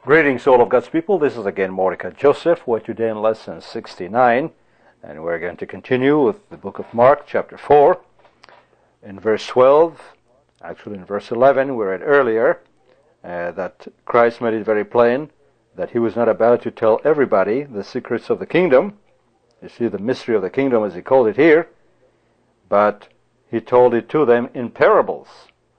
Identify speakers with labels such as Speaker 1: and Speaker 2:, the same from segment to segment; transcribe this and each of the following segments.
Speaker 1: Greetings, all of God's people. This is again Mordecai Joseph. We're today in lesson 69, and we're going to continue with the book of Mark, chapter 4. In verse 12, actually in verse 11, we read earlier that Christ made it very plain that he was not about to tell everybody the secrets of the kingdom. You see, the mystery of the kingdom, as he called it here, but he told it to them in parables.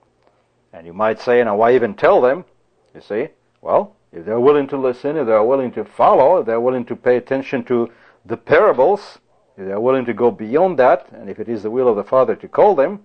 Speaker 1: And you might say, now why even tell them? You see, well, if they're willing to listen, if they're willing to follow, if they're willing to pay attention to the parables, if they're willing to go beyond that, and if it is the will of the Father to call them,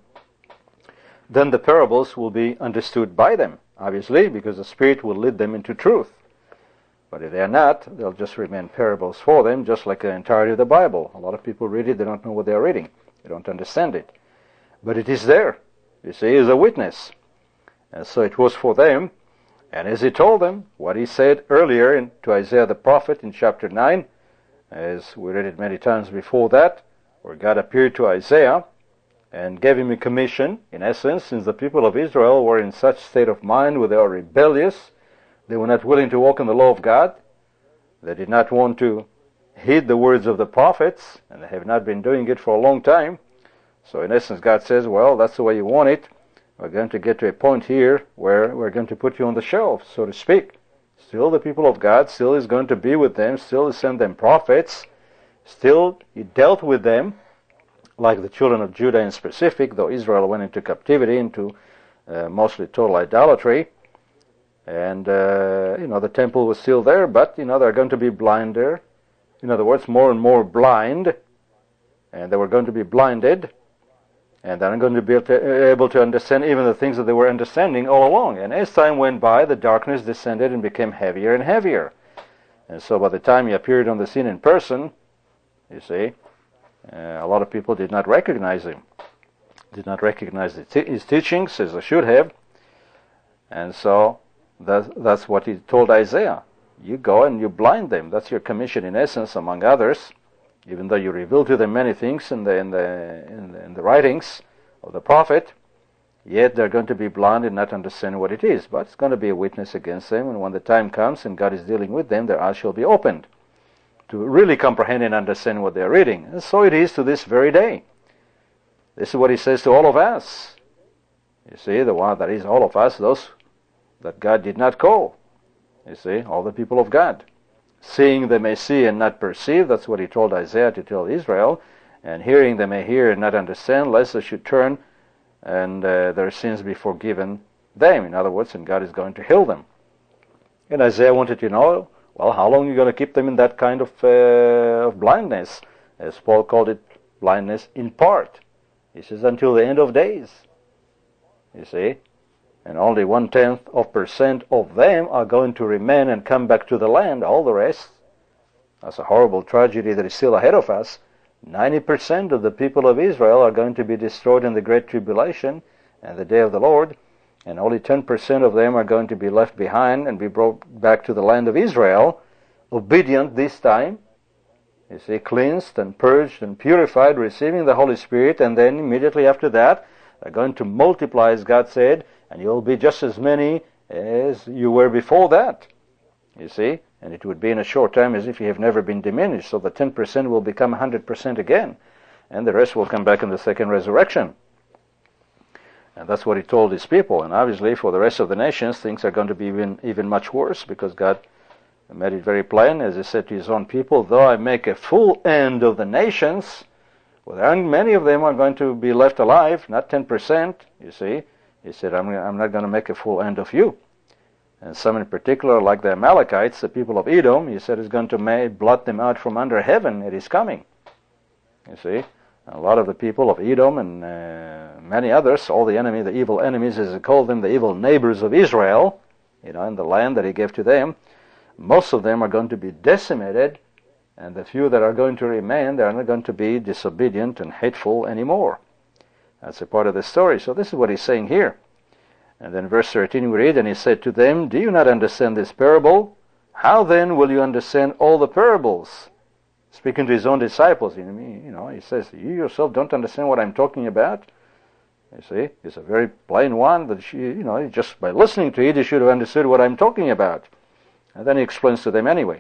Speaker 1: then the parables will be understood by them, obviously, because the Spirit will lead them into truth. But if they're not, they'll just remain parables for them, just like the entirety of the Bible. A lot of people read it, they don't know what they're reading. They don't understand it. But it is there, you see, as a witness. And so it was for them. And as he told them, what he said earlier to Isaiah the prophet in chapter 9, as we read it many times before that, where God appeared to Isaiah and gave him a commission, in essence, since the people of Israel were in such state of mind where they were rebellious, they were not willing to walk in the law of God, they did not want to heed the words of the prophets, and they have not been doing it for a long time. So in essence, God says, well, that's the way you want it. We're going to get to a point here where we're going to put you on the shelf, so to speak. Still the people of God, still is going to be with them, still is send them prophets, still he dealt with them, like the children of Judah in specific, though Israel went into captivity, into mostly total idolatry. And, the temple was still there, but, they're going to be blinder. In other words, more and more blind, and they were going to be blinded. And they're not going to be able to understand even the things that they were understanding all along. And as time went by, the darkness descended and became heavier and heavier. And so by the time he appeared on the scene in person, you see, a lot of people did not recognize him, did not recognize his teachings as they should have. And so that's what he told Isaiah. You go and you blind them. That's your commission in essence, among others. Even though you reveal to them many things in the writings of the prophet, yet they're going to be blind and not understand what it is. But it's going to be a witness against them, and when the time comes and God is dealing with them, their eyes shall be opened to really comprehend and understand what they're reading. And so it is to this very day. This is what he says to all of us. You see, the one that is all of us, those that God did not call. You see, all the people of God. Seeing they may see and not perceive, that's what he told Isaiah to tell Israel, and hearing they may hear and not understand, lest they should turn and their sins be forgiven them. In other words, and God is going to heal them. And Isaiah wanted to know, well, how long are you going to keep them in that kind of blindness? As Paul called it, blindness in part. He says, until the end of days. You see? And only 0.1% of them are going to remain and come back to the land. All the rest, that's a horrible tragedy that is still ahead of us. 90% of the people of Israel are going to be destroyed in the Great Tribulation and the Day of the Lord, and only 10% of them are going to be left behind and be brought back to the land of Israel, obedient this time, you see, cleansed and purged and purified, receiving the Holy Spirit, and then immediately after that, they're going to multiply, as God said, and you'll be just as many as you were before that, you see. And it would be in a short time as if you have never been diminished. So the 10% will become 100% again. And the rest will come back in the second resurrection. And that's what he told his people. And obviously for the rest of the nations, things are going to be even much worse, because God made it very plain, as he said to his own people, though I make a full end of the nations, well, many of them are going to be left alive, not 10%, you see. He said, I'm not going to make a full end of you. And some in particular, like the Amalekites, the people of Edom, he said, is going to blot them out from under heaven. It is coming. You see, a lot of the people of Edom and many others, all the enemy, the evil enemies, as he called them, the evil neighbors of Israel, in the land that he gave to them, most of them are going to be decimated, and the few that are going to remain, they are not going to be disobedient and hateful anymore. That's a part of the story. So this is what he's saying here. And then verse 13 we read, and he said to them, do you not understand this parable? How then will you understand all the parables? Speaking to his own disciples, he says, you yourself don't understand what I'm talking about? You see, it's a very plain one that, just by listening to it, you should have understood what I'm talking about. And then he explains to them anyway.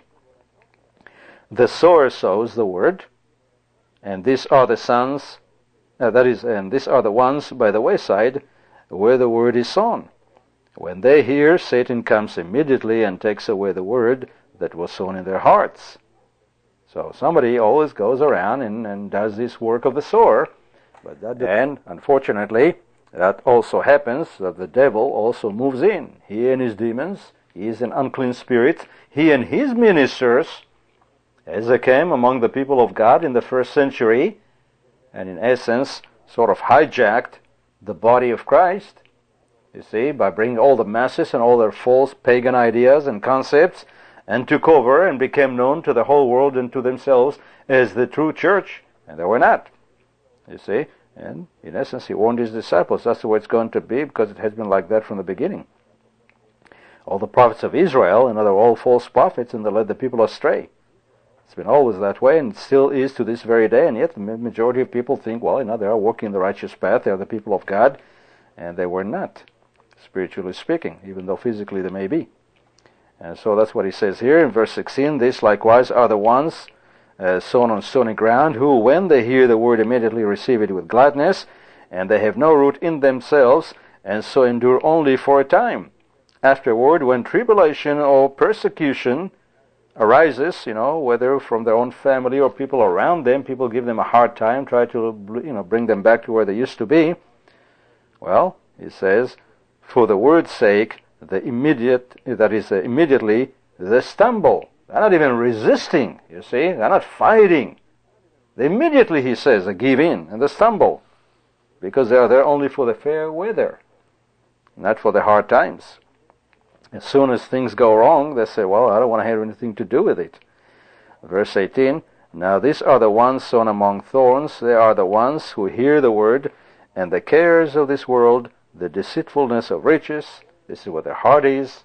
Speaker 1: The sower sows the word, and these are the sons, and these are the ones by the wayside where the word is sown. When they hear, Satan comes immediately and takes away the word that was sown in their hearts. So somebody always goes around and does this work of the sower. And unfortunately, that also happens, that the devil also moves in. He and his demons, he is an unclean spirit, he and his ministers, as they came among the people of God in the first century, and in essence sort of hijacked the body of Christ, you see, by bringing all the masses and all their false pagan ideas and concepts, and took over and became known to the whole world and to themselves as the true church, and they were not, you see. And in essence, he warned his disciples, that's the way it's going to be, because it has been like that from the beginning. All the prophets of Israel, and they're all false prophets, and they led the people astray. It's been always that way, and it still is to this very day, and yet the majority of people think, well, they are walking the righteous path, they are the people of God, and they were not, spiritually speaking, even though physically they may be. And so that's what he says here in verse 16, these likewise are the ones sown on stony ground, who, when they hear the word, immediately receive it with gladness, and they have no root in themselves, and so endure only for a time. Afterward, when tribulation or persecution arises, whether from their own family or people around them, people give them a hard time, try to, bring them back to where they used to be. Well, he says, for the word's sake, immediately they stumble. They're not even resisting, you see. They're not fighting. They immediately, he says, they give in and they stumble, because they are there only for the fair weather, not for the hard times. As soon as things go wrong, they say, well, I don't want to have anything to do with it. Verse 18, now these are the ones sown among thorns. They are the ones who hear the word, and the cares of this world, the deceitfulness of riches, this is what their heart is.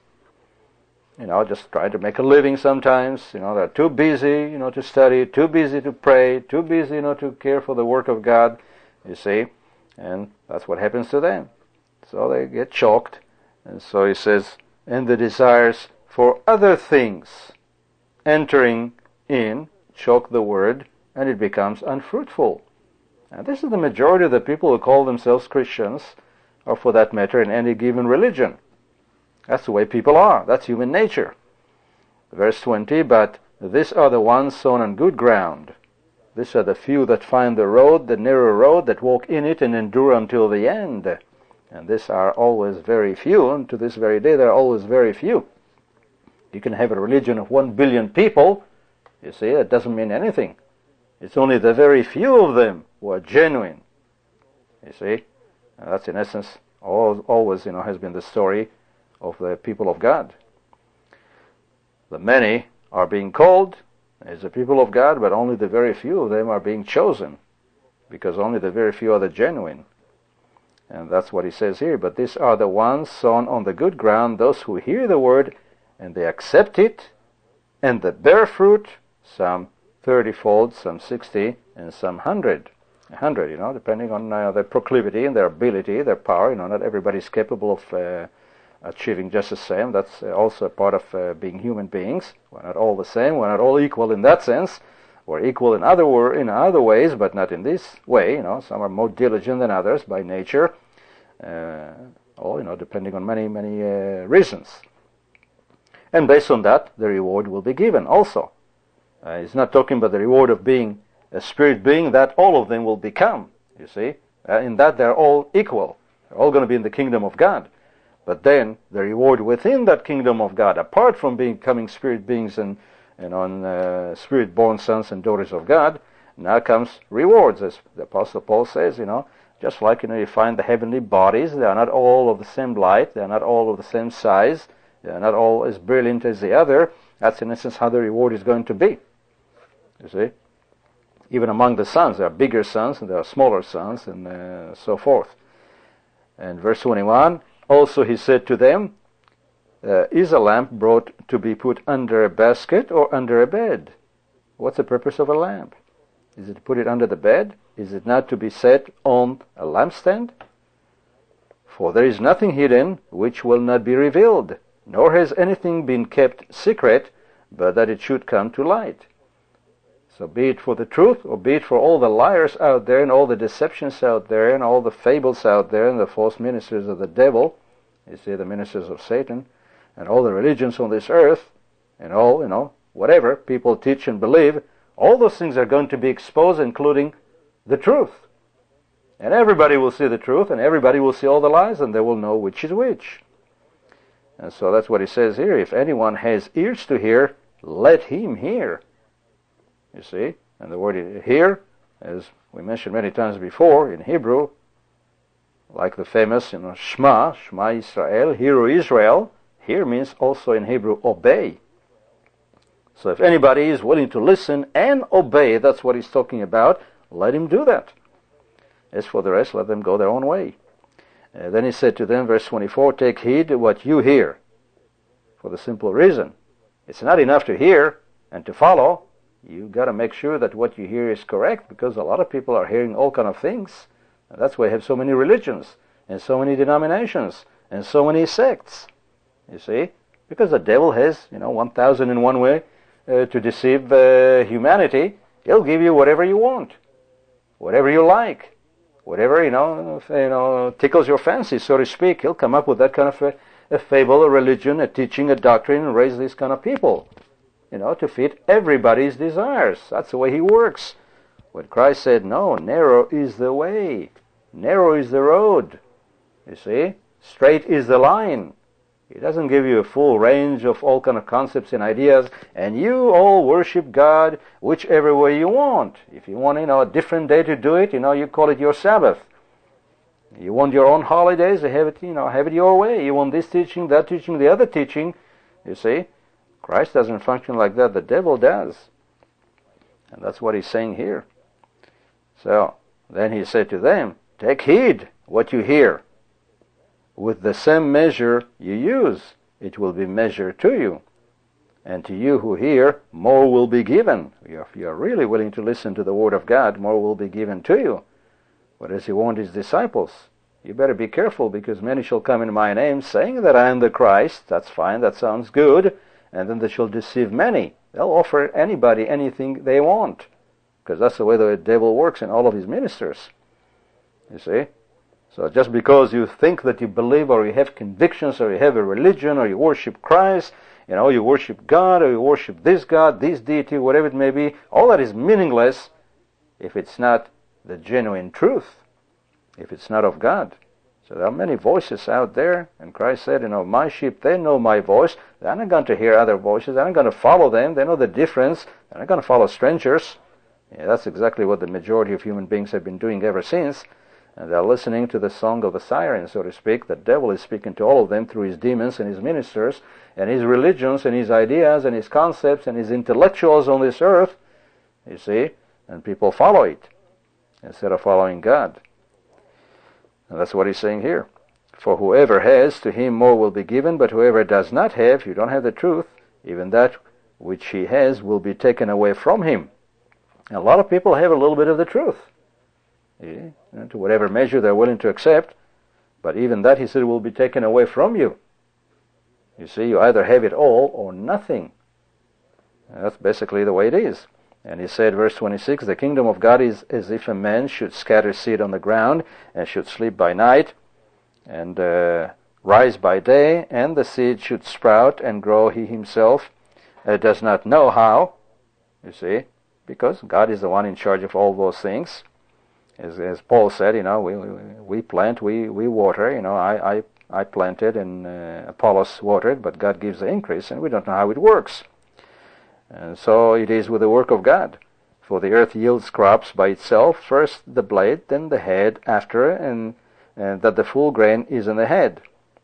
Speaker 1: Just trying to make a living sometimes. They're too busy, to study, too busy to pray, too busy, to care for the work of God, you see. And that's what happens to them. So they get choked. And so he says, and the desires for other things entering in choke the word, and it becomes unfruitful. And this is the majority of the people who call themselves Christians, or for that matter in any given religion. That's the way people are. That's human nature. Verse 20, but these are the ones sown on good ground. These are the few that find the road, the narrow road, that walk in it and endure until the end. And these are always very few, and to this very day there are always very few. You can have a religion of 1 billion people, you see, that doesn't mean anything. It's only the very few of them who are genuine, you see. And that's in essence always, has been the story of the people of God. The many are being called as the people of God, but only the very few of them are being chosen, because only the very few are the genuine. And that's what he says here. But these are the ones sown on the good ground, those who hear the word, and they accept it, and they bear fruit, some 30-fold, some 60, and some 100. 100, depending on their proclivity and their ability, their power. Not everybody is capable of achieving just the same. That's also a part of being human beings. We're not all the same. We're not all equal in that sense. We're equal in other ways, but not in this way. Some are more diligent than others by nature. Depending on many reasons. And based on that, the reward will be given also. He's not talking about the reward of being a spirit being that all of them will become. You see, in that they're all equal. They're all going to be in the kingdom of God. But then the reward within that kingdom of God, apart from becoming spirit beings and spirit-born sons and daughters of God, now comes rewards, as the Apostle Paul says. Just like you find the heavenly bodies, they are not all of the same light, they are not all of the same size, they are not all as brilliant as the other. That's in essence how the reward is going to be. You see, even among the sons, there are bigger sons and there are smaller sons, and so forth. And verse 21. Also he said to them, is a lamp brought to be put under a basket or under a bed? What's the purpose of a lamp? Is it to put it under the bed? Is it not to be set on a lampstand? For there is nothing hidden which will not be revealed, nor has anything been kept secret, but that it should come to light. So be it for the truth, or be it for all the liars out there, and all the deceptions out there, and all the fables out there, and the false ministers of the devil, you see, the ministers of Satan, and all the religions on this earth, and all, whatever people teach and believe, all those things are going to be exposed, including the truth. And everybody will see the truth, and everybody will see all the lies, and they will know which is which. And so that's what he says here. If anyone has ears to hear, let him hear. You see? And the word hear, as we mentioned many times before, in Hebrew, like the famous, Shema Israel, Hear, O Israel. Hear means also in Hebrew, obey. So if anybody is willing to listen and obey, that's what he's talking about, let him do that. As for the rest, let them go their own way. Then he said to them, verse 24, take heed to what you hear. For the simple reason, it's not enough to hear and to follow. You've got to make sure that what you hear is correct, because a lot of people are hearing all kind of things. And that's why you have so many religions, and so many denominations, and so many sects. You see? Because the devil has, 1,001 way to deceive humanity. He'll give you whatever you want, whatever you like. Whatever, tickles your fancy, so to speak. He'll come up with that kind of a fable, a religion, a teaching, a doctrine, and raise these kind of people, to fit everybody's desires. That's the way he works. When Christ said, no, narrow is the way, narrow is the road, you see, straight is the line. He doesn't give you a full range of all kind of concepts and ideas, and you all worship God whichever way you want. If you want, a different day to do it, you call it your Sabbath. You want your own holidays, have it, have it your way. You want this teaching, that teaching, the other teaching. You see, Christ doesn't function like that. The devil does. And that's what he's saying here. So, then he said to them, take heed what you hear. With the same measure you use, it will be measured to you. And to you who hear, more will be given. If you are really willing to listen to the Word of God, more will be given to you. What does he want his disciples? You better be careful, because many shall come in my name, saying that I am the Christ. That's fine, that sounds good. And then they shall deceive many. They'll offer anybody anything they want, because that's the way the devil works in all of his ministers. You see? So just because you think that you believe, or you have convictions, or you have a religion, or you worship Christ, you worship God, or you worship this God, this deity, whatever it may be, all that is meaningless if it's not the genuine truth, if it's not of God. So there are many voices out there, and Christ said, my sheep, they know my voice. They're not going to hear other voices. They're not going to follow them. They know the difference. They're not going to follow strangers. Yeah, that's exactly what the majority of human beings have been doing ever since. And they're listening to the song of the siren, so to speak. The devil is speaking to all of them through his demons and his ministers and his religions and his ideas and his concepts and his intellectuals on this earth, you see, and people follow it instead of following God. And that's what he's saying here. For whoever has, to him more will be given, but whoever does not have, you don't have the truth, even that which he has will be taken away from him. And a lot of people have a little bit of the truth. To whatever measure they're willing to accept, but even that, he said, will be taken away from you. You see, you either have it all or nothing. And that's basically the way it is. And he said, verse 26, the kingdom of God is as if a man should scatter seed on the ground, and should sleep by night, and rise by day, and the seed should sprout and grow. He himself does not know how, you see, because God is the one in charge of all those things. As Paul said, we plant, we water. I planted and Apollos watered, but God gives the increase, and we don't know how it works. And so it is with the work of God. For the earth yields crops by itself, first the blade, then the head after, and that the full grain is in the head.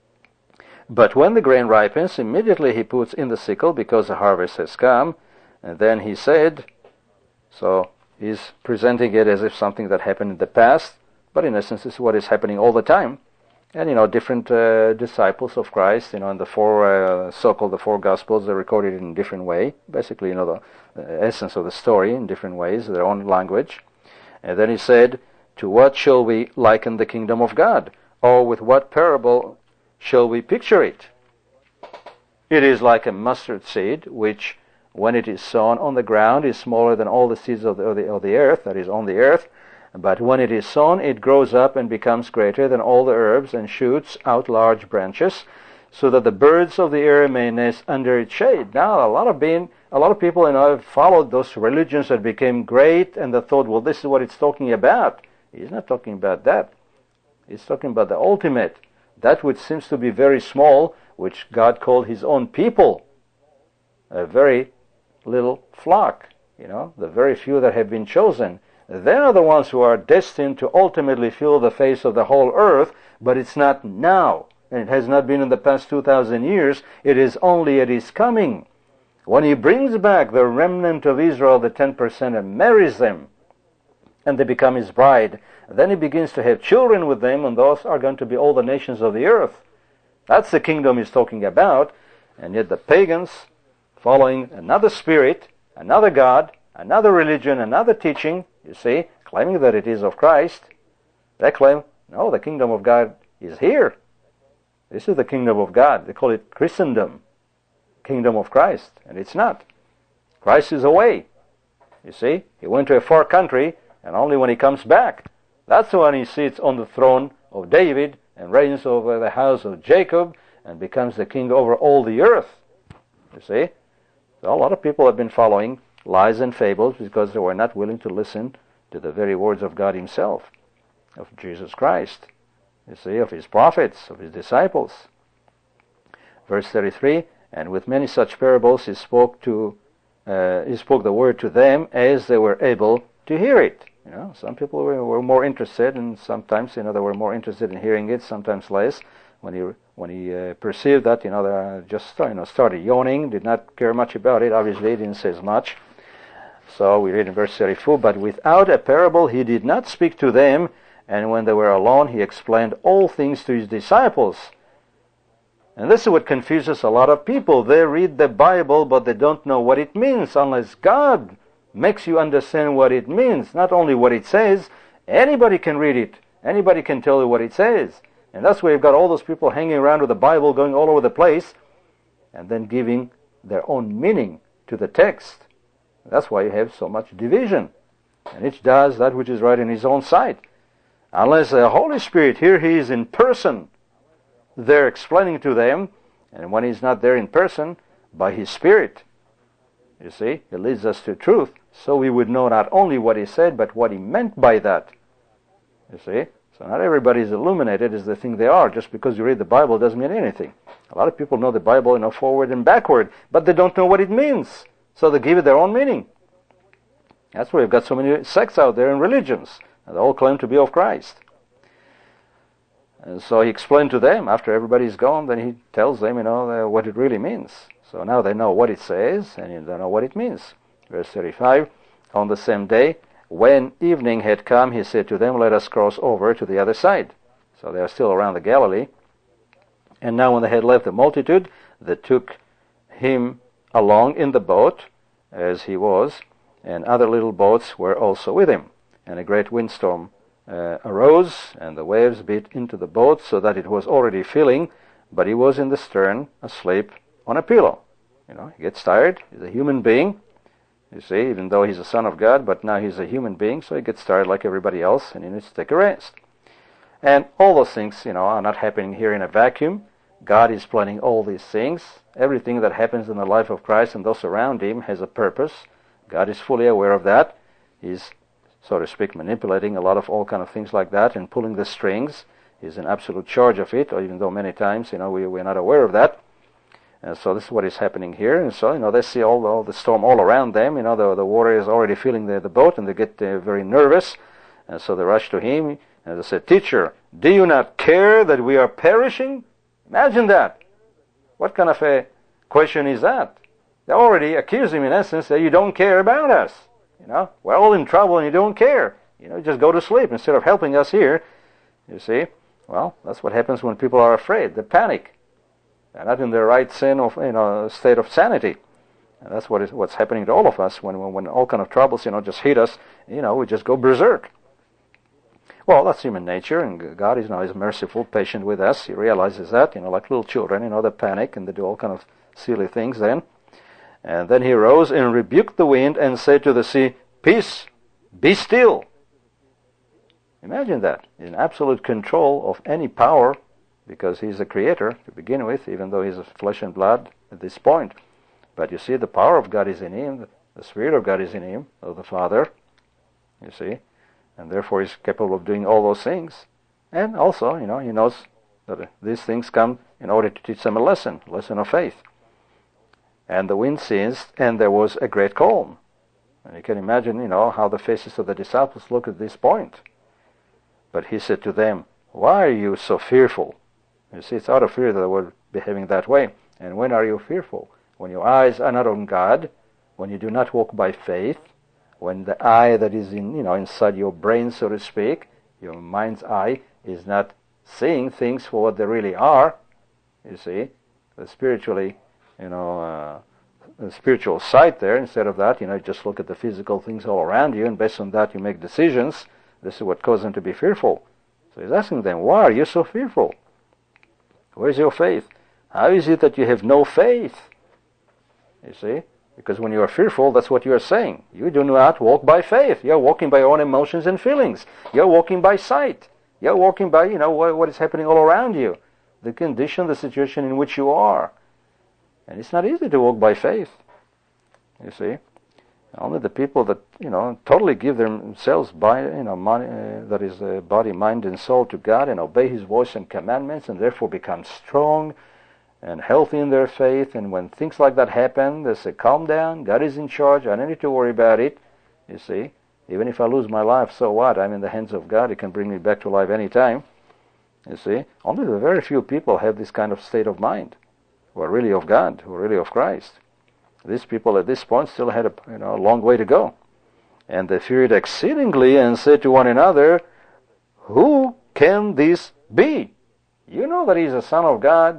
Speaker 1: But when the grain ripens, immediately he puts in the sickle, because the harvest has come. And then he said, so he's presenting it as if something that happened in the past, but in essence this is what is happening all the time. And different disciples of Christ, in the four so-called the four Gospels, they're recorded in a different way. Basically, the essence of the story in different ways, their own language. And then he said, to what shall we liken the kingdom of God? Or with what parable shall we picture it? It is like a mustard seed, which, when it is sown on the ground, is smaller than all the seeds of the earth, that is, on the earth. But when it is sown, it grows up and becomes greater than all the herbs, and shoots out large branches, so that the birds of the air may nest under its shade. Now, a lot of people, have followed those religions that became great, and they thought, well, this is what it's talking about. He's not talking about that. He's talking about the ultimate, that which seems to be very small, which God called His own people, a very little flock, the very few that have been chosen. They are the ones who are destined to ultimately fill the face of the whole earth, but it's not now, and it has not been in the past 2,000 years. It is only at His coming, when He brings back the remnant of Israel, the 10%, and marries them, and they become His bride. Then He begins to have children with them, and those are going to be all the nations of the earth. That's the kingdom He's talking about. And yet the pagans, following another spirit, another God, another religion, another teaching, you see, claiming that it is of Christ, they claim, no, the kingdom of God is here. This is the kingdom of God. They call it Christendom, kingdom of Christ, and it's not. Christ is away. You see, He went to a far country, and only when He comes back, that's when He sits on the throne of David and reigns over the house of Jacob and becomes the king over all the earth. You see? So a lot of people have been following lies and fables because they were not willing to listen to the very words of God Himself, of Jesus Christ, you see, of His prophets, of His disciples. Verse 33, and with many such parables He spoke the word to them as they were able to hear it. Some people were more interested, and sometimes, they were more interested in hearing it, sometimes less. When he perceived that, they just started yawning, did not care much about it. Obviously, He didn't say as much. So we read in verse 34, but without a parable He did not speak to them, and when they were alone He explained all things to His disciples. And this is what confuses a lot of people. They read the Bible, but they don't know what it means, unless God makes you understand what it means, not only what it says. Anybody can read it. Anybody can tell you what it says. And that's why you've got all those people hanging around with the Bible, going all over the place, and then giving their own meaning to the text. That's why you have so much division. And each does that which is right in his own sight. Unless the Holy Spirit, here He is in person, they're explaining to them, and when He's not there in person, by His Spirit, you see, He leads us to truth, so we would know not only what He said, but what He meant by that. You see? So not everybody is illuminated as they think they are. Just because you read the Bible doesn't mean anything. A lot of people know the Bible, forward and backward, but they don't know what it means. So they give it their own meaning. That's why we've got so many sects out there and religions. And they all claim to be of Christ. And so He explained to them, after everybody's gone, then He tells them, what it really means. So now they know what it says, and they know what it means. Verse 35, on the same day, when evening had come, He said to them, let us cross over to the other side. So they are still around the Galilee. And now when they had left the multitude, they took Him along in the boat, as He was, and other little boats were also with Him. And a great windstorm arose, and the waves beat into the boat, so that it was already filling, but He was in the stern, asleep on a pillow. He gets tired. He's a human being. You see, even though He's a Son of God, but now He's a human being, so He gets tired like everybody else, and He needs to take a rest. And all those things, are not happening here in a vacuum. God is planning all these things. Everything that happens in the life of Christ and those around Him has a purpose. God is fully aware of that. He's, so to speak, manipulating a lot of all kind of things like that and pulling the strings. He's in absolute charge of it, even though many times, we're not aware of that. And so this is what is happening here. And so, they see all the storm all around them. The water is already filling the boat, and they get very nervous. And so they rush to Him, and they say, Teacher, do you not care that we are perishing? Imagine that. What kind of a question is that? They already accuse Him, in essence, that you don't care about us. We're all in trouble, and you don't care. Just go to sleep instead of helping us here. You see? Well, that's what happens when people are afraid. They panic. They're not in their right state of sanity. And that's what's happening to all of us when all kind of troubles, just hit us. We just go berserk. Well, that's human nature, and God is merciful, patient with us. He realizes that, like little children, they panic and they do all kind of silly things then. And then he rose and rebuked the wind and said to the sea, "Peace, be still." Imagine that, in absolute control of any power, because he's a creator to begin with, even though he's flesh and blood at this point. But you see, the power of God is in him, the Spirit of God is in him, of the Father, you see, and therefore he's capable of doing all those things. And also, he knows that these things come in order to teach them a lesson of faith. And the wind ceased, and there was a great calm. And you can imagine, how the faces of the disciples look at this point. But he said to them, "Why are you so fearful?" You see, it's out of fear that they were behaving that way. And when are you fearful? When your eyes are not on God, when you do not walk by faith, when the eye that is inside your brain, so to speak, your mind's eye, is not seeing things for what they really are. You see, the spiritually, the spiritual sight there. Instead of that, just look at the physical things all around you, and based on that you make decisions. This is what caused them to be fearful. So he's asking them, "Why are you so fearful? Where's your faith? How is it that you have no faith?" You see, because when you are fearful, that's what you are saying. You do not walk by faith. You're walking by your own emotions and feelings. You're walking by sight. You're walking by, what is happening all around you, the condition, the situation in which you are. And it's not easy to walk by faith. You see, only the people that totally give themselves by that is body, mind, and soul to God, and obey His voice and commandments, and therefore become strong and healthy in their faith. And when things like that happen, they say, "Calm down. God is in charge. I don't need to worry about it." You see, even if I lose my life, so what? I'm in the hands of God. He can bring me back to life any time. You see, only the very few people have this kind of state of mind, who are really of God, who are really of Christ. These people at this point still had a long way to go. And they feared exceedingly and said to one another, "Who can this be?" You know that he's a Son of God.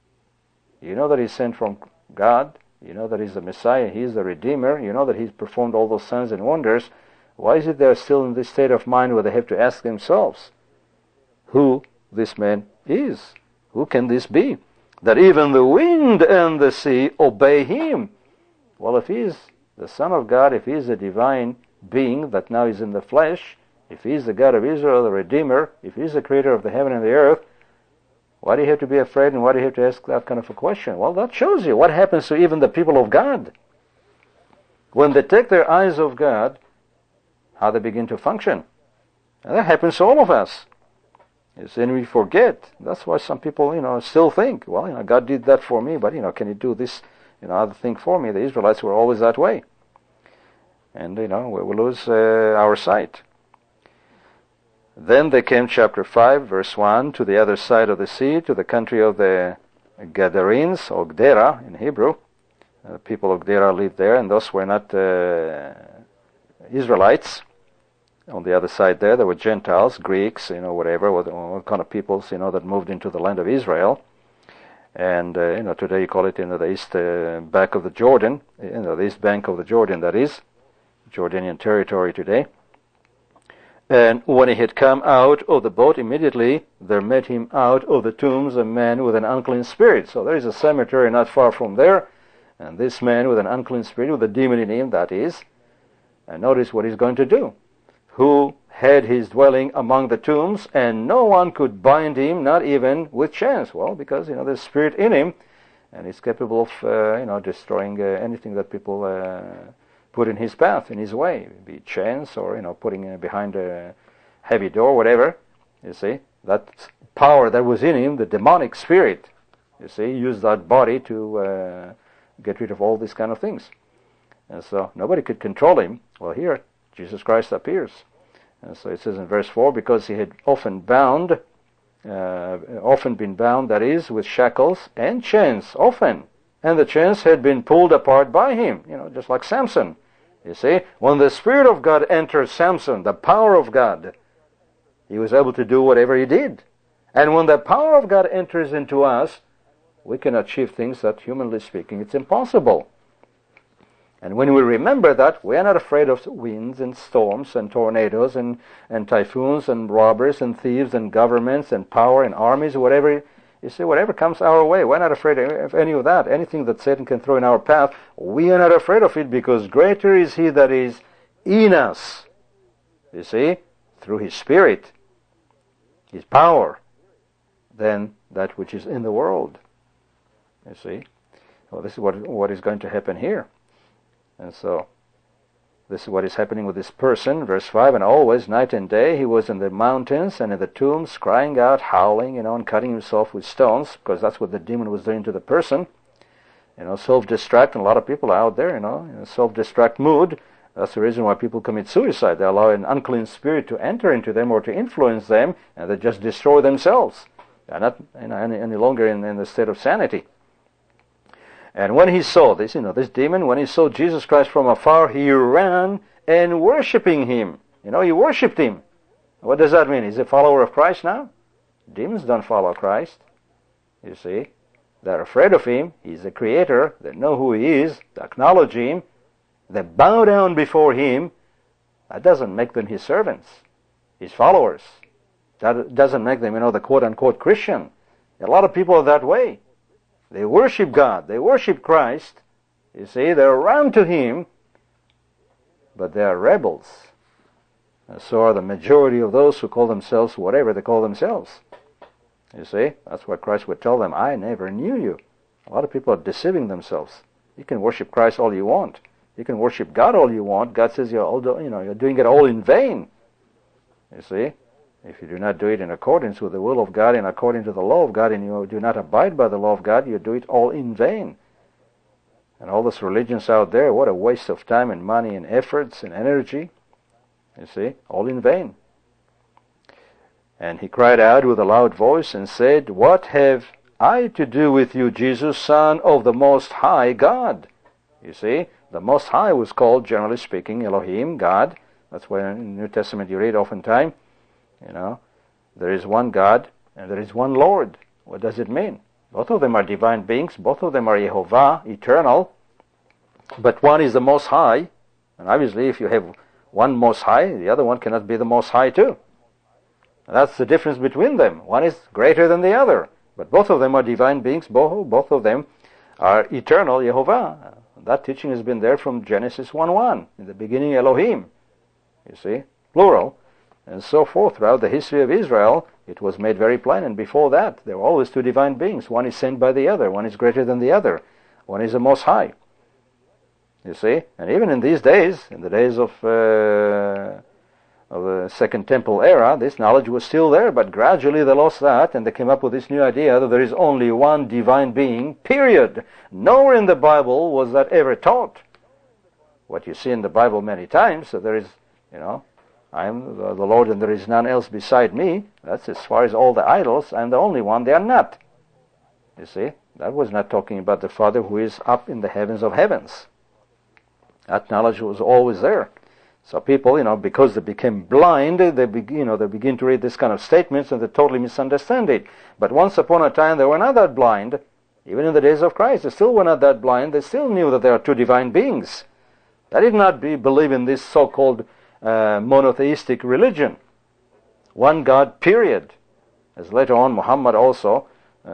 Speaker 1: You know that he's sent from God. You know that he's the Messiah. He's the Redeemer. You know that he's performed all those signs and wonders. Why is it they're still in this state of mind where they have to ask themselves who this man is? Who can this be? That even the wind and the sea obey him. Well, if he's the Son of God, if he's a divine being that now is in the flesh, if he's the God of Israel, the Redeemer, if he's the creator of the heaven and the earth, why do you have to be afraid, and why do you have to ask that kind of a question? Well, that shows you what happens to even the people of God. When they take their eyes off God, how they begin to function. And that happens to all of us. And we forget. That's why some people, still think, well, God did that for me, but, can He do this, other thing for me? The Israelites were always that way. And, we lose our sight. Then they came, chapter 5, verse 1, to the other side of the sea, to the country of the Gadarenes, or Gdera in Hebrew. The people of Gdera lived there, and those were not Israelites. On the other side there were Gentiles, Greeks, whatever, what kind of peoples, that moved into the land of Israel. And, today you call it, the east back of the Jordan, the east bank of the Jordan, that is, Jordanian territory today. And when he had come out of the boat, immediately there met him out of the tombs a man with an unclean spirit. So there is a cemetery not far from there, and this man with an unclean spirit, with a demon in him, that is, and notice what he's going to do. Who had his dwelling among the tombs, and no one could bind him, not even with chains. Well, because, there's spirit in him, and he's capable of, destroying anything that people put in his path, in his way, be it chains or, putting behind a heavy door, whatever. You see, that power that was in him, the demonic spirit, you see, used that body to get rid of all these kind of things. And so nobody could control him. Well, here, Jesus Christ appears. And so it says in verse 4, because he had often been bound, that is, with shackles and chains, often. And the chains had been pulled apart by him, just like Samson. You see, when the Spirit of God entered Samson, the power of God, he was able to do whatever he did. And when the power of God enters into us, we can achieve things that, humanly speaking, it's impossible. And when we remember that, we are not afraid of winds and storms and tornadoes and typhoons and robbers and thieves and governments and power and armies, whatever You see, whatever comes our way, we're not afraid of any of that. Anything that Satan can throw in our path, we are not afraid of it, because greater is he that is in us, you see, through his Spirit, his power, than that which is in the world. You see? Well, this is what is going to happen here. And so, this is what is happening with this person. Verse 5, and always, night and day, he was in the mountains and in the tombs, crying out, howling, and cutting himself with stones, because that's what the demon was doing to the person. Self-destruct, and a lot of people are out there, in a self-destruct mood. That's the reason why people commit suicide. They allow an unclean spirit to enter into them or to influence them, and they just destroy themselves. They're not any longer in the state of sanity. And when he saw this, this demon, when he saw Jesus Christ from afar, he ran and worshipping him. He worshipped him. What does that mean? Is he a follower of Christ now? Demons don't follow Christ. You see? They're afraid of him. He's the creator. They know who he is. They acknowledge him. They bow down before him. That doesn't make them his servants, his followers. That doesn't make them, the quote-unquote Christian. A lot of people are that way. They worship God. They worship Christ. You see, they run to him, but they are rebels. And so are the majority of those who call themselves whatever they call themselves. You see, that's what Christ would tell them. I never knew you. A lot of people are deceiving themselves. You can worship Christ all you want. You can worship God all you want. God says you're doing it all in vain. You see, if you do not do it in accordance with the will of God and according to the law of God, and you do not abide by the law of God, you do it all in vain. And all those religions out there, what a waste of time and money and efforts and energy. You see, all in vain. And he cried out with a loud voice and said, what have I to do with you, Jesus, Son of the Most High God? You see, the Most High was called, generally speaking, Elohim, God. That's why in the New Testament you read oftentimes, there is one God and there is one Lord. What does it mean? Both of them are divine beings. Both of them are Yehovah, eternal. But one is the Most High. And obviously if you have one Most High, the other one cannot be the Most High too. And that's the difference between them. One is greater than the other. But both of them are divine beings. Both of them are eternal, Yehovah. That teaching has been there from Genesis 1:1. In the beginning, Elohim. You see, plural. And so forth. Throughout the history of Israel, it was made very plain. And before that, there were always two divine beings. One is sent by the other. One is greater than the other. One is the Most High. You see? And even in these days, in the days of the Second Temple era, this knowledge was still there, but gradually they lost that, and they came up with this new idea that there is only one divine being, period. Nowhere in the Bible was that ever taught. What you see in the Bible many times, that there is, I am the Lord and there is none else beside me. That's as far as all the idols. I'm the only one. They are not. You see, that was not talking about the Father who is up in the heavens of heavens. That knowledge was always there. So people, because they became blind, they begin to read this kind of statements and they totally misunderstand it. But once upon a time, they were not that blind. Even in the days of Christ, they still were not that blind. They still knew that there are two divine beings. They did not believe in this so-called monotheistic religion. One God, period. As later on Muhammad also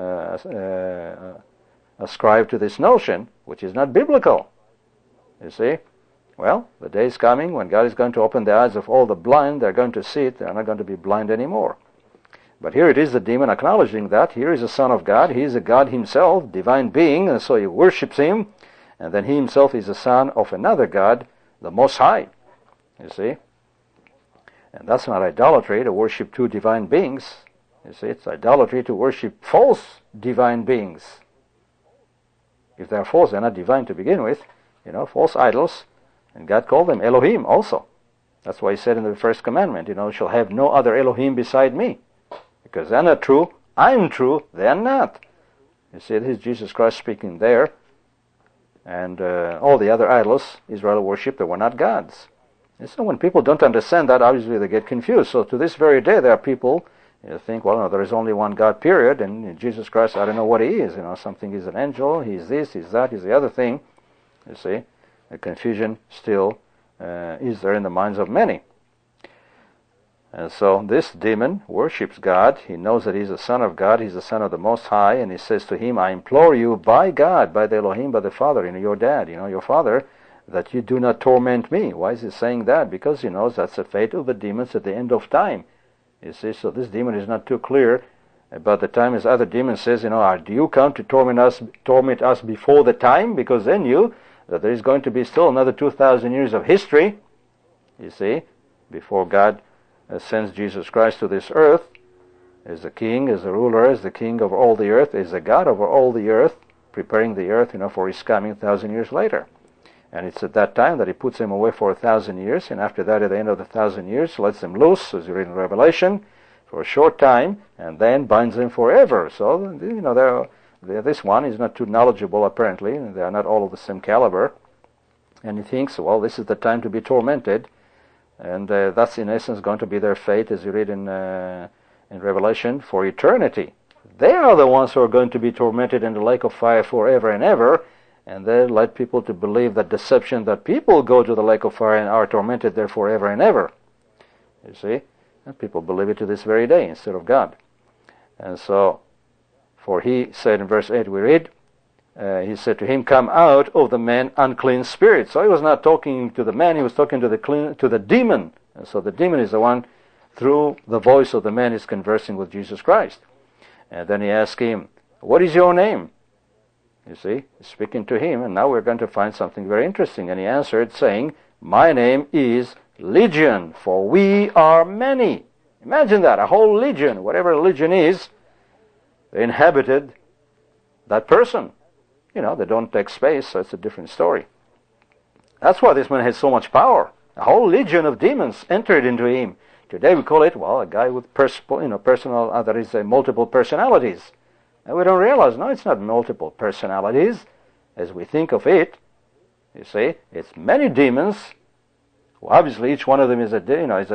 Speaker 1: ascribed to this notion, which is not biblical. You see? Well, the day is coming when God is going to open the eyes of all the blind. They're going to see it. They're not going to be blind anymore. But here it is, the demon acknowledging that. Here is a Son of God. He is a God himself, divine being, and so he worships him. And then he himself is a son of another God, the Most High. You see? And that's not idolatry to worship two divine beings. You see, it's idolatry to worship false divine beings. If they're false, they're not divine to begin with. False idols. And God called them Elohim also. That's why he said in the first commandment, shall have no other Elohim beside me. Because they're not true. I'm true. They're not. You see, this is Jesus Christ speaking there. And all the other idols Israel worshipped, they were not gods. And so when people don't understand that, obviously they get confused. So to this very day, there are people who think, well, no, there is only one God, period. And Jesus Christ, I don't know what he is. Something is an angel. He's this, he's that, he's the other thing. You see, the confusion still is there in the minds of many. And so this demon worships God. He knows that he's the son of God. He's the son of the Most High. And he says to him, I implore you by God, by the Elohim, by the Father, your dad, your father, that you do not torment me. Why is he saying that? Because he knows that's the fate of the demons at the end of time. You see, so this demon is not too clear about the time as other demons says, do you come to torment us before the time? Because then that there is going to be still another 2,000 years of history, you see, before God sends Jesus Christ to this earth as the king, as the ruler, as the king of all the earth, as the God over all the earth, preparing the earth, for his coming 1,000 years later. And it's at that time that he puts them away for 1,000 years, and after that, at the end of the 1,000 years, lets them loose, as you read in Revelation, for a short time, and then binds them forever. So, this one is not too knowledgeable, apparently. They are not all of the same caliber. And he thinks, well, this is the time to be tormented. And that's, in essence, going to be their fate, as you read in Revelation, for eternity. They are the ones who are going to be tormented in the lake of fire forever and ever. And they led people to believe that deception, that people go to the lake of fire and are tormented there forever and ever. You see? And people believe it to this very day instead of God. And so, for he said in verse 8 we read, he said to him, come out of the man, unclean spirit. So he was not talking to the man, he was talking to the demon. And so the demon is the one, through the voice of the man, is conversing with Jesus Christ. And then he asked him, what is your name? You see, he's speaking to him, and now we're going to find something very interesting. And he answered, saying, my name is Legion, for we are many. Imagine that, a whole legion, whatever a legion is, they inhabited that person. They don't take space, so it's a different story. That's why this man has so much power. A whole legion of demons entered into him. Today we call it, a guy with multiple personalities. And we don't realize, no, it's not multiple personalities as we think of it. You see, it's many demons. Well, obviously, each one of them is a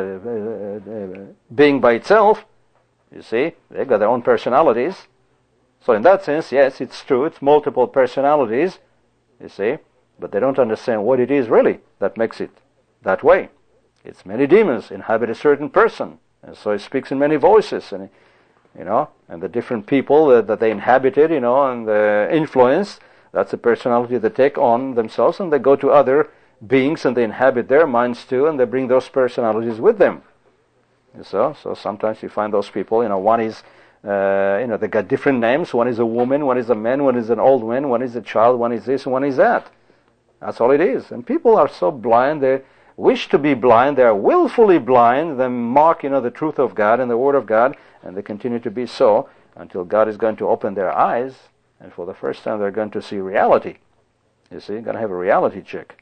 Speaker 1: being by itself. You see, they've got their own personalities. So in that sense, yes, it's true. It's multiple personalities. You see, but they don't understand what it is really that makes it that way. It's many demons inhabit a certain person, and so it speaks in many voices, and the different people that they inhabited, and the influence. That's the personality they take on themselves, and they go to other beings and they inhabit their minds too, and they bring those personalities with them. So sometimes you find those people, one is, they got different names. One is a woman, one is a man, one is an old man, one is a child, one is this, and one is that. That's all it is. And people are so blind, they wish to be blind, they are willfully blind, they mock, the truth of God and the Word of God, and they continue to be so until God is going to open their eyes, and for the first time they're going to see reality. You see, you're going to have a reality check.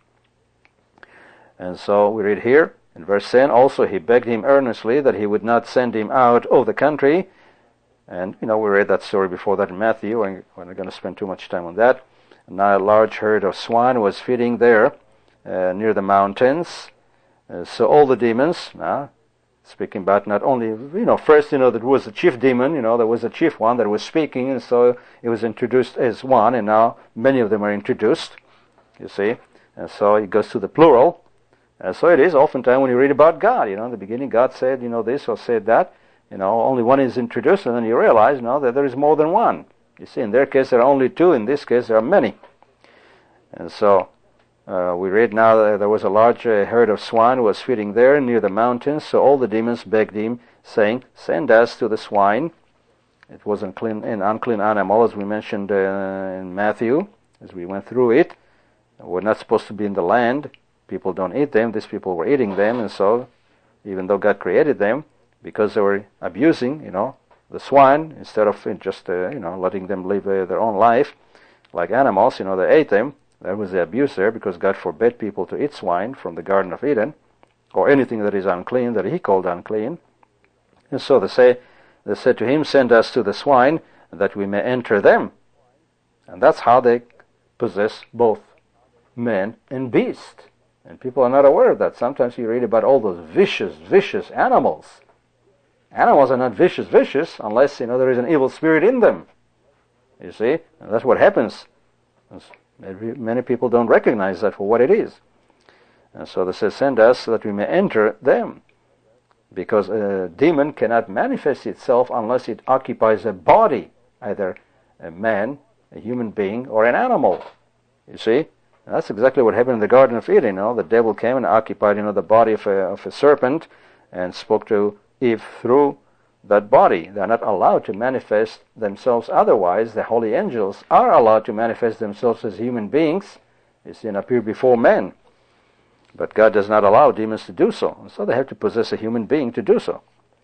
Speaker 1: And so we read here in verse 10, also he begged him earnestly that he would not send him out of the country. And, we read that story before that in Matthew. We're not going to spend too much time on that. And now a large herd of swine was feeding there near the mountains. So all the demons, now, speaking about not only, first, there was a chief demon, there was a chief one that was speaking, and so it was introduced as one, and now many of them are introduced, you see. And so it goes to the plural. And so it is oftentimes when you read about God, in the beginning God said, this or said that, only one is introduced, and then you realize, that there is more than one. You see, in their case there are only two, in this case there are many. And so we read now that there was a large herd of swine who was feeding there near the mountains, so all the demons begged him, saying, send us to the swine. It was an unclean animal, as we mentioned in Matthew, as we went through it. We're not supposed to be in the land. People don't eat them. These people were eating them, and so, even though God created them, because they were abusing, the swine, instead of just, letting them live their own life like animals, they ate them. That was the abuse there, because God forbade people to eat swine from the Garden of Eden, or anything that is unclean, that he called unclean. And so they said to him, send us to the swine, that we may enter them. And that's how they possess both man and beast. And people are not aware of that. Sometimes you read about all those vicious animals. Animals are not vicious unless, there is an evil spirit in them. You see? And that's what happens. Many people don't recognize that for what it is. And so they say, send us so that we may enter them. because a demon cannot manifest itself unless it occupies a body, either a man, a human being, or an animal. You see? And that's exactly what happened in the Garden of Eden. The devil came and occupied the body of a serpent and spoke to Eve through that body. They are not allowed to manifest themselves otherwise. The holy angels are allowed to manifest themselves as human beings, you see, and appear before men. But God does not allow demons to do so. So they have to possess a human being to do so.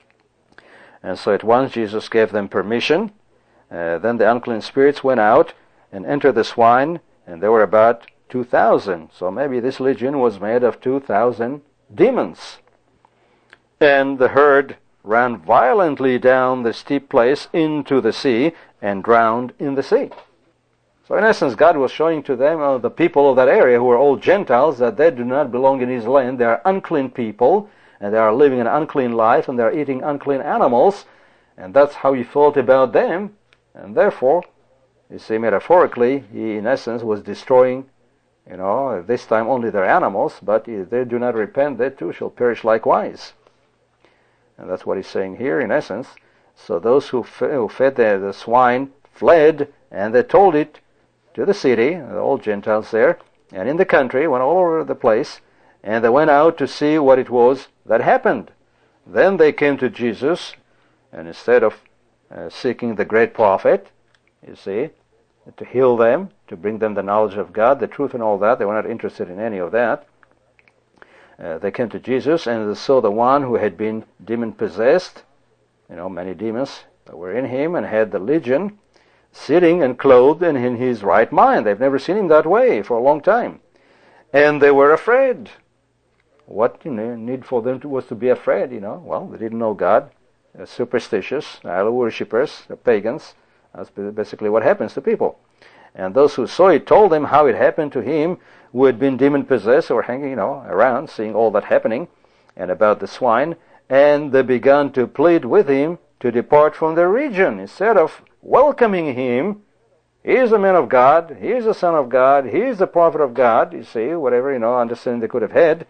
Speaker 1: And so at once Jesus gave them permission. Then the unclean spirits went out and entered the swine, and there were about 2,000. So maybe this legion was made of 2,000 demons. And the herd ran violently down the steep place into the sea and drowned in the sea. So in essence, God was showing to them, the people of that area, who were all Gentiles, that they do not belong in His land. They are unclean people, and they are living an unclean life, and they are eating unclean animals, and that's how He felt about them. And therefore, you see, metaphorically, He, in essence, was destroying, this time only their animals, but if they do not repent, they too shall perish likewise. And that's what He's saying here, in essence. So those who fed the swine fled, and they told it to the city, all Gentiles there, and in the country, went all over the place, and they went out to see what it was that happened. Then they came to Jesus, and instead of seeking the great prophet, you see, to heal them, to bring them the knowledge of God, the truth and all that, they were not interested in any of that. They came to Jesus, and they saw the one who had been demon-possessed, many demons that were in him, and had the legion, sitting and clothed and in his right mind. They've never seen him that way for a long time. And they were afraid. What need for them was to be afraid, Well, they didn't know God. They're superstitious, idol worshippers, they're pagans. That's basically what happens to people. And those who saw it told them how it happened to him who had been demon-possessed, or hanging, around, seeing all that happening, and about the swine. And they began to plead with him to depart from their region. Instead of welcoming him, he is a man of God, he is a son of God, he is the prophet of God, you see, whatever, understanding they could have had,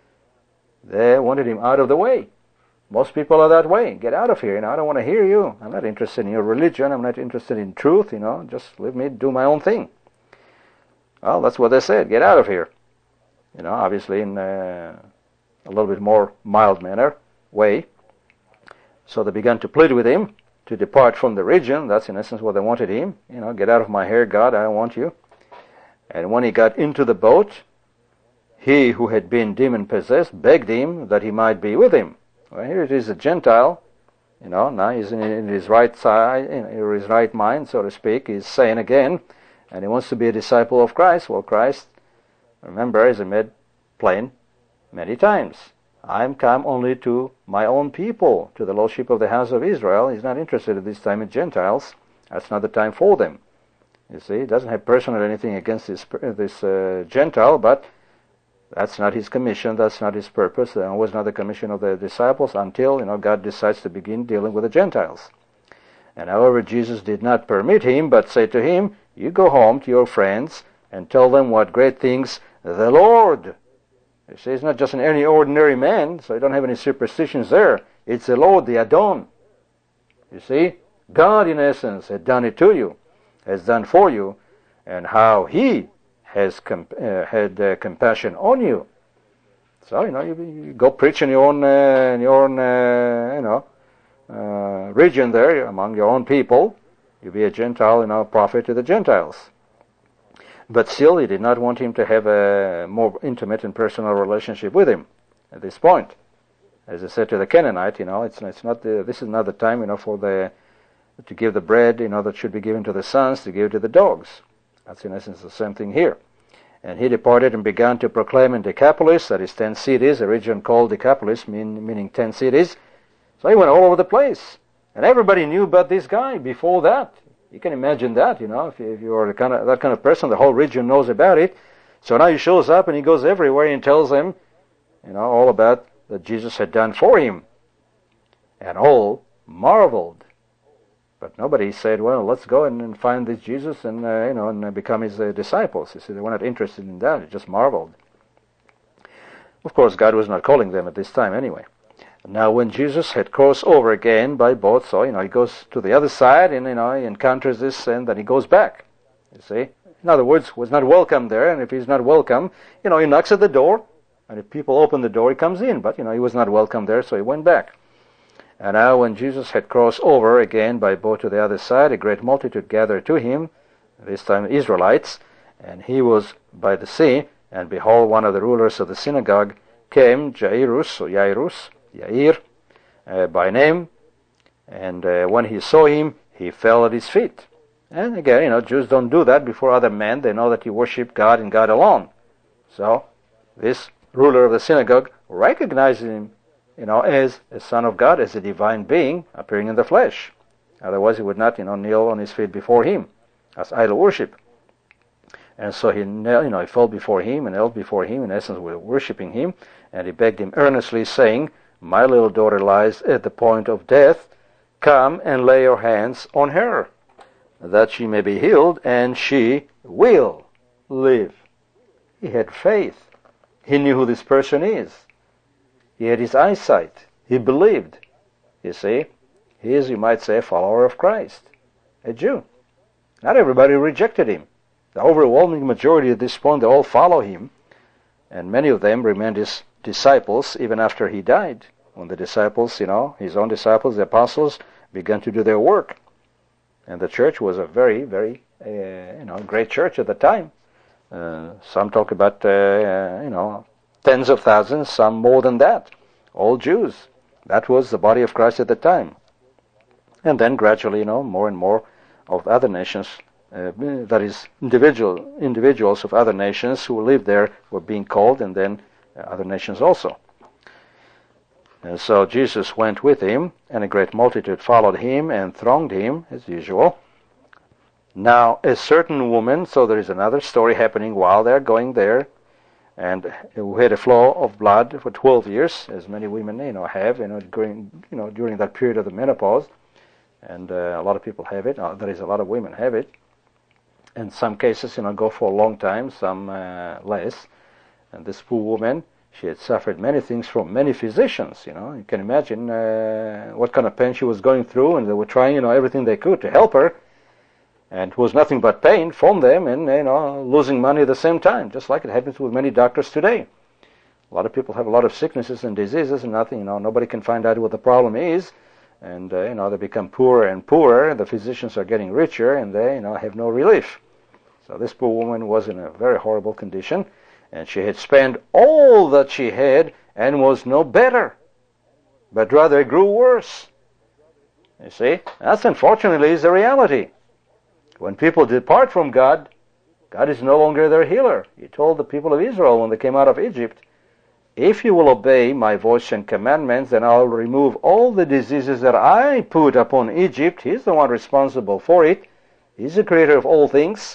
Speaker 1: they wanted him out of the way. Most people are that way. Get out of here, I don't want to hear you. I'm not interested in your religion, I'm not interested in truth, just leave me do my own thing. Well, that's what they said, get out of here. Obviously in a little bit more mild manner, way. So they began to plead with him to depart from the region. That's in essence what they wanted him. Get out of my hair, God, I don't want you. And when he got into the boat, he who had been demon-possessed begged him that he might be with him. Well, here it is a Gentile, now he's in his right side, in his right mind, so to speak. He's saying again, and he wants to be a disciple of Christ. Well, Christ, remember, is made plain many times. I am come only to my own people, to the lost sheep of the house of Israel. He's not interested at this time in Gentiles. That's not the time for them. You see, he doesn't have personal anything against this Gentile, but that's not his commission, that's not his purpose. That was not the commission of the disciples until, God decides to begin dealing with the Gentiles. And however, Jesus did not permit him, but said to him, you go home to your friends and tell them what great things the Lord. You see, it's not just any ordinary man, so you don't have any superstitions there. It's the Lord, the Adon. You see, God in essence had done it to you, has done for you, and how He has had compassion on you. So, you go preach in your own region there, among your own people. You be a Gentile, prophet to the Gentiles. But still, he did not want him to have a more intimate and personal relationship with him at this point. As I said to the Canaanite, it's not this is not the time, to give the bread, that should be given to the sons, to give to the dogs. That's in essence the same thing here. And he departed and began to proclaim in Decapolis, that is 10 cities, a region called Decapolis, meaning 10 cities. So he went all over the place. And everybody knew about this guy before that. You can imagine that, if you're that kind of person, the whole region knows about it. So now he shows up and he goes everywhere and tells them, all about that Jesus had done for him. And all marveled. But nobody said, well, let's go and find this Jesus and, and become his disciples. You see, they were not interested in that. They just marveled. Of course, God was not calling them at this time anyway. Now when Jesus had crossed over again by boat, so, he goes to the other side and, he encounters this and then he goes back. You see? In other words, was not welcome there, and if he's not welcome, he knocks at the door, and if people open the door, he comes in, but, he was not welcome there, so he went back. And now when Jesus had crossed over again by boat to the other side, a great multitude gathered to him, this time Israelites, and he was by the sea, and behold, one of the rulers of the synagogue came, Jair, by name, and when he saw him, he fell at his feet. And again, Jews don't do that before other men. They know that you worship God and God alone. So this ruler of the synagogue recognizes him, as a son of God, as a divine being appearing in the flesh. Otherwise, he would not, kneel on his feet before him as idol worship. And so he fell before him and knelt before him, in essence, worshiping him, and he begged him earnestly, saying, "My little daughter lies at the point of death. Come and lay your hands on her, that she may be healed, and she will live." He had faith. He knew who this person is. He had his eyesight. He believed. You see, he is, you might say, a follower of Christ, a Jew. Not everybody rejected him. The overwhelming majority at this point, they all follow him, and many of them remained his disciples even after he died. When the disciples, his own disciples, the apostles, began to do their work. And the church was a very, very, great church at the time. Some talk about, tens of thousands, some more than that. All Jews. That was the body of Christ at the time. And then gradually, more and more of other nations, that is, individuals of other nations who lived there were being called, and then other nations also. And so Jesus went with him, and a great multitude followed him and thronged him, as usual. Now, a certain woman, so there is another story happening while they're going there, and who had a flow of blood for 12 years, as many women, have, during that period of the menopause, and a lot of people have it. There is a lot of women have it. In some cases, go for a long time, some less. And this poor woman, she had suffered many things from many physicians. You can imagine what kind of pain she was going through, and they were trying, everything they could to help her. And it was nothing but pain from them, and losing money at the same time, just like it happens with many doctors today. A lot of people have a lot of sicknesses and diseases, and nothing, nobody can find out what the problem is, and they become poorer and poorer. The physicians are getting richer, and they have no relief. So this poor woman was in a very horrible condition, and she had spent all that she had and was no better, but rather grew worse. You see, that's unfortunately is the reality. When people depart from God, God is no longer their healer. He told the people of Israel when they came out of Egypt, "If you will obey my voice and commandments, then I'll remove all the diseases that I put upon Egypt." He's the one responsible for it. He's the creator of all things.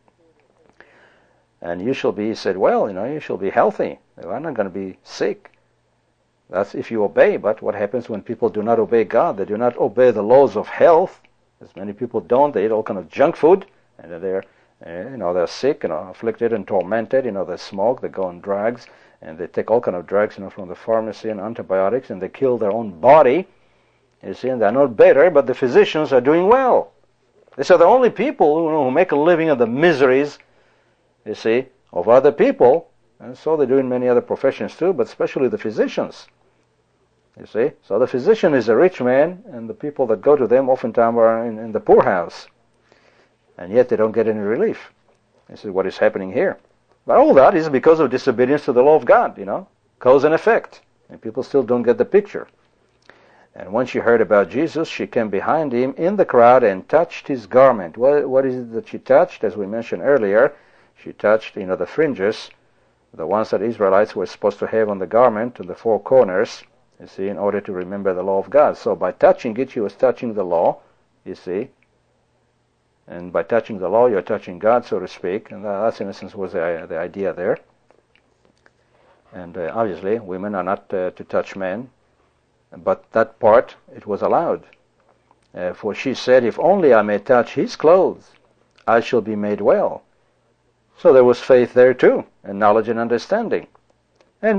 Speaker 1: And you shall be, he said, you shall be healthy. I'm not going to be sick. That's if you obey. But what happens when people do not obey God? They do not obey the laws of health. As many people don't. They eat all kind of junk food, and they're sick, afflicted and tormented. They smoke, they go on drugs, and they take all kind of drugs, from the pharmacy and antibiotics, and they kill their own body. You see, and they're not better, but the physicians are doing well. These are the only people who make a living of the miseries, you see, of other people, and so they do in many other professions too, but especially the physicians. You see, so the physician is a rich man, and the people that go to them oftentimes are in the poorhouse, and yet they don't get any relief. This is what is happening here. But all that is because of disobedience to the law of God, cause and effect, and people still don't get the picture. And when she heard about Jesus, she came behind him in the crowd and touched his garment. What is it that she touched? As we mentioned earlier, she touched, the fringes, the ones that Israelites were supposed to have on the garment, on the four corners, you see, in order to remember the law of God. So by touching it, she was touching the law, you see. And by touching the law, you're touching God, so to speak. And that's, in essence, was the idea there. And obviously, women are not to touch men. But that part, it was allowed. For she said, "If only I may touch his clothes, I shall be made well." So there was faith there too, and knowledge and understanding. And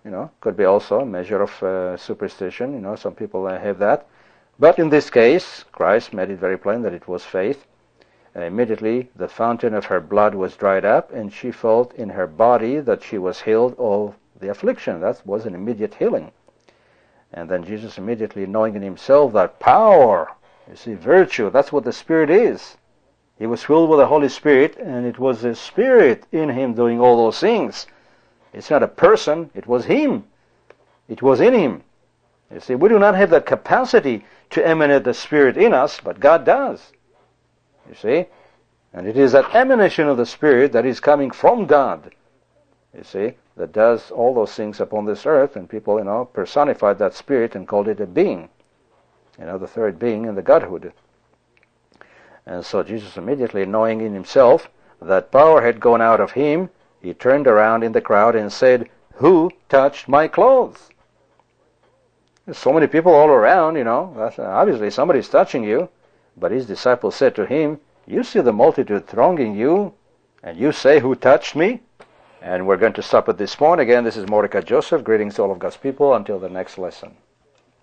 Speaker 1: Could be also a measure of superstition. Some people have that. But in this case, Christ made it very plain that it was faith. And immediately the fountain of her blood was dried up, and she felt in her body that she was healed of the affliction. That was an immediate healing. And then Jesus immediately, knowing in himself that power, virtue, that's what the Spirit is. He was filled with the Holy Spirit, and it was the Spirit in him doing all those things. It's not a person, it was him. It was in him. We do not have that capacity to emanate the Spirit in us, but God does. And it is that emanation of the Spirit that is coming from God, that does all those things upon this earth, and people, personified that Spirit and called it a being, the third being in the Godhood. And so Jesus immediately, knowing in himself that power had gone out of him, he turned around in the crowd and said, "Who touched my clothes?" There's so many people all around, that's obviously somebody's touching you. But his disciples said to him, "You see the multitude thronging you, and you say, 'Who touched me?'" And we're going to stop at this point. Again, this is Mordecai Joseph. Greetings to all of God's people. Until the next lesson.